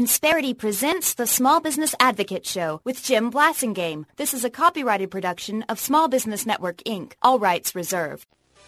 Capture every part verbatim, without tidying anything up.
Insperity presents the Small Business Advocate Show with Jim Blasingame. This is a copyrighted production of Small Business Network, Incorporated. All rights reserved.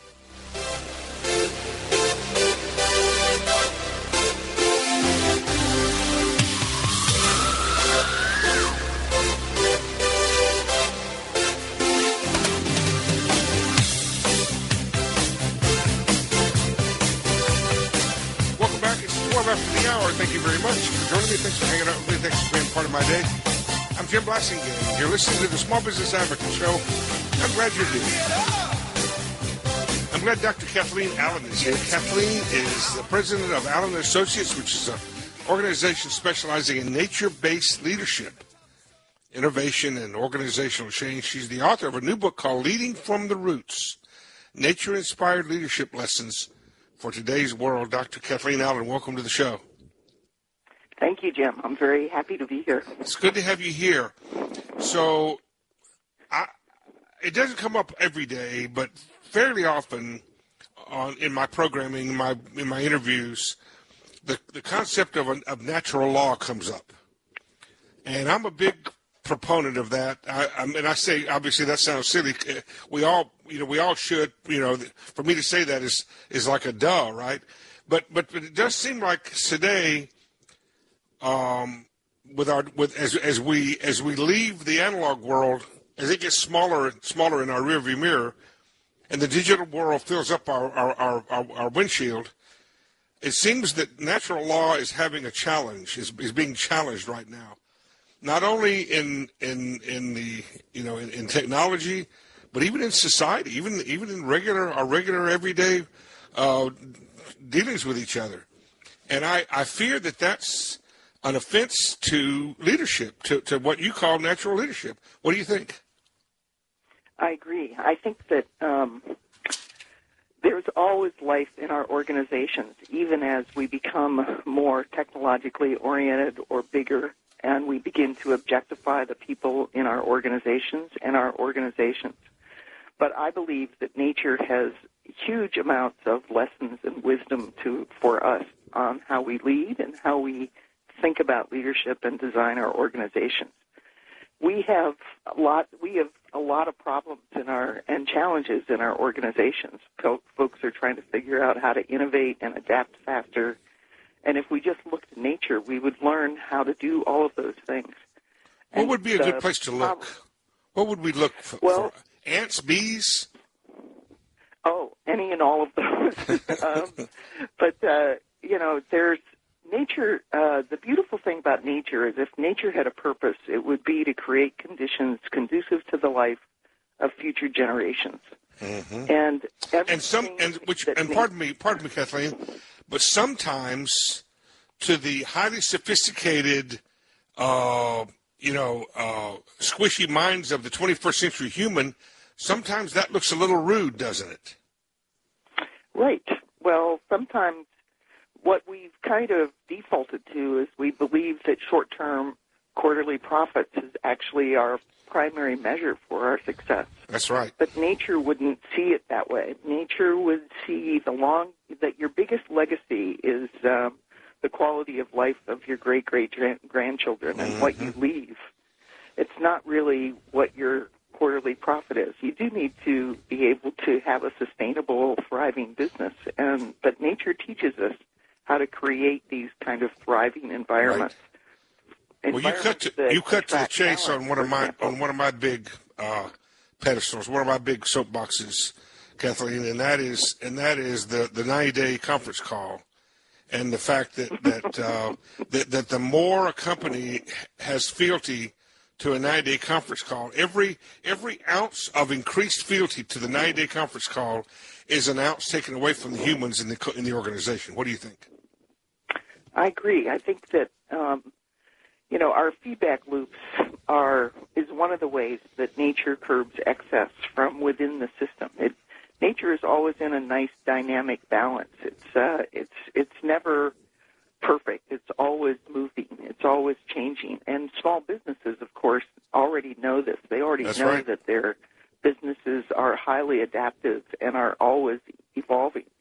After the hour, thank you very much for joining me. Thanks for hanging out with me. Thanks for being part of my day. I'm Jim Blasingame. You're listening to the Small Business Advocate Show. I'm glad you're here. I'm glad Doctor Kathleen Allen is here. Kathleen is the president of Allen Associates, which is an organization specializing in nature-based leadership, innovation, and organizational change. She's the author of a new book called Leading from the Roots, Nature-Inspired Leadership Lessons for Today's World. Doctor Kathleen Allen, welcome to the show. Thank you, Jim. I'm very happy to be here. It's good to have you here. So, I, it doesn't come up every day, but fairly often on in my programming, in my in my interviews, the the concept of a, of natural law comes up, and I'm a big proponent of that. I, I mean, I say obviously that sounds silly. We all, you know, we all should. You know, for me to say that is is like a duh, right? But but, but it does seem like today, um, with our with as as we as we leave the analog world, as it gets smaller and smaller in our rearview mirror, and the digital world fills up our our our, our, our windshield, it seems that natural law is having a challenge. is is being challenged right now. Not only in in in the you know in, in technology, but even in society, even even in regular our regular everyday uh, dealings with each other, and I, I fear that that's an offense to leadership, to, to what you call natural leadership. What do you think? I agree. I think that um, there's always life in our organizations, even as we become more technologically oriented or bigger, and we begin to objectify the people in our organizations and our organizations. But I believe that nature has huge amounts of lessons and wisdom to for us on how we lead and how we think about leadership and design our organizations. We have a lot. We have a lot of problems in our and challenges in our organizations. Folks are trying to figure out how to innovate and adapt faster. And if we just looked at nature, we would learn how to do all of those things. What and would be a good place to look? Um, what would we look for? Well, for? Ants, bees? Oh, any and all of those. um, but, uh, you know, there's nature. Uh, the beautiful thing about nature is if nature had a purpose, it would be to create conditions conducive to the life of future generations. Mm-hmm. And and some and which and pardon me, pardon me, Kathleen. But sometimes, to the highly sophisticated, uh, you know, uh, squishy minds of the twenty-first century human, sometimes that looks a little rude, doesn't it? Right. Well, sometimes what we've kind of defaulted to is we believe that short-term quarterly profits is actually our primary measure for our success. That's right. But nature wouldn't see it that way. Nature would see the long that your biggest legacy is um, the quality of life of your great great grandchildren and mm-hmm. what you leave. It's not really what your quarterly profit is. You do need to be able to have a sustainable, thriving business, and but nature teaches us how to create these kind of thriving environments. Right. Well, you cut to, you cut to the chase on one of my example. on one of my big uh, pedestals, one of my big soapboxes, Kathleen, and that is and that is the the ninety day conference call, and the fact that that uh, that that the more a company has fealty to a ninety day conference call, every every ounce of increased fealty to the ninety day conference call is an ounce taken away from the humans in the in the organization. What do you think? I agree. I think that. Um, You know, our feedback loops are is one of the ways that nature curbs excess from within the system. It, nature is always in a nice dynamic balance. It's uh, it's it's never perfect. It's always moving. It's always changing. And small businesses, of course, already know this. They already That's know right. that their businesses are highly adaptive and are always evolving.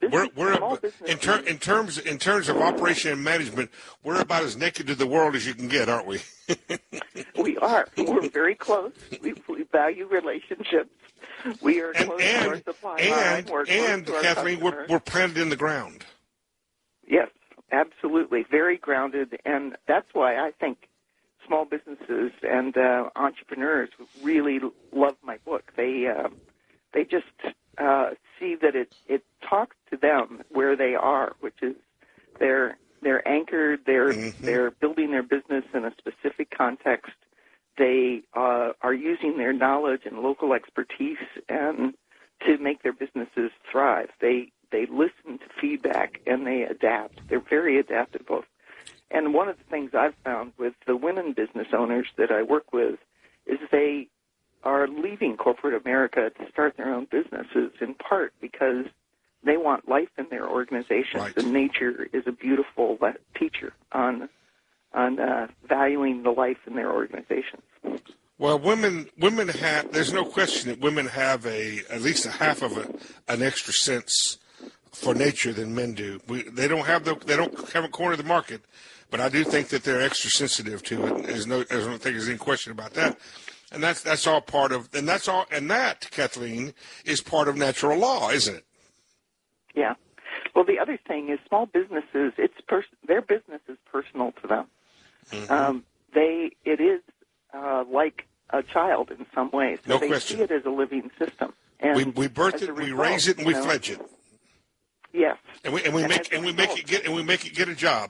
This we're is we're small business in, ter- in terms in terms of operation and management, we're about as naked to the world as you can get, aren't we? We are. We're very close. We, we value relationships. We are and close and to our supply and, line. We're and close to our Kathleen, we're, customers. we're planted in the ground. Yes, absolutely. Very grounded, and that's why I think small businesses and uh, entrepreneurs really love my book. They uh, they just uh, see that it, it talks to them where they are, which is they're they're anchored. They're mm-hmm. they're building their business in a specific context. They uh, are using their knowledge and local expertise and to make their businesses thrive. They they listen to feedback and they adapt. They're very adaptable. And one of the things I've found with the women business owners that I work with is they are leaving corporate America to start their own businesses in part because they want life in their organizations. Right. And nature is a beautiful teacher on on uh, valuing the life in their organizations. Well, women women have. There's no question that women have a at least a half of a, an extra sense for nature than men do. We, they don't have the they don't haven't cornered the market, but I do think that they're extra sensitive to it. There's no I don't think there's any question about that. And that's that's all part of and that's all and that, Kathleen, is part of natural law, isn't it? Yeah. Well, the other thing is small businesses. It's pers- their business is personal to them. Mm-hmm. Um, they it is uh, like a child in some ways. So no they question. see it as a living system. And we we birth it, we raise it, and we know, fledge it. Yes. And we and we and make and we result, make it get and we make it get a job.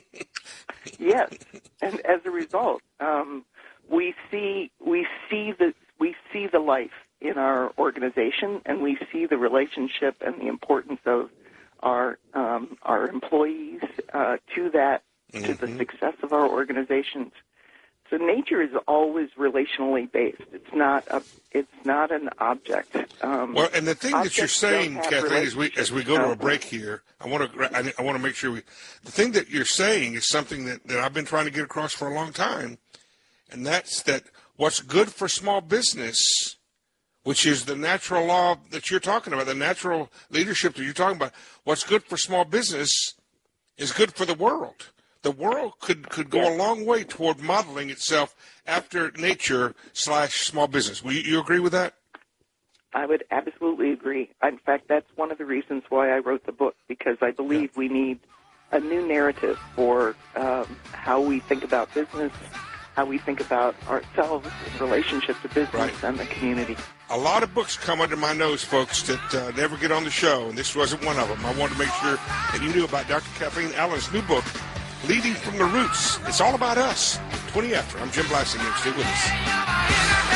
Yes. And as a result, um, we see we see the we see the life in our organization, and we see the relationship and the importance of our um, our employees uh, to that mm-hmm. to the success of our organizations. So nature is always relationally based. It's not a it's not an object. Um, well, and the thing that you're saying, Kathleen, as we as we go to a break here, I want to I, I want to make sure we. The thing that you're saying is something that, that I've been trying to get across for a long time, and that's that what's good for small business, which is the natural law that you're talking about, the natural leadership that you're talking about. What's good for small business is good for the world. The world could, could go yes. a long way toward modeling itself after nature slash small business. Will you, you agree with that? I would absolutely agree. In fact, that's one of the reasons why I wrote the book, because I believe yeah. we need a new narrative for um, how we think about business, how we think about ourselves in relationship to business right. and the community. A lot of books come under my nose, folks, that uh, never get on the show, and this wasn't one of them. I wanted to make sure that you knew about Doctor Kathleen Allen's new book, Leading from the Roots. It's all about us. twenty after. I'm Jim Blassinger. Stay with us.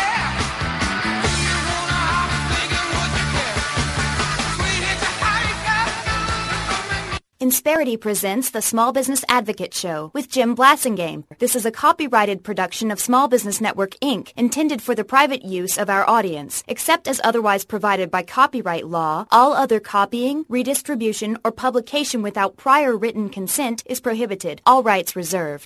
Insperity presents the Small Business Advocate Show with Jim Blassingame. This is a copyrighted production of Small Business Network, Incorporated, intended for the private use of our audience. Except as otherwise provided by copyright law, all other copying, redistribution, or publication without prior written consent is prohibited. All rights reserved.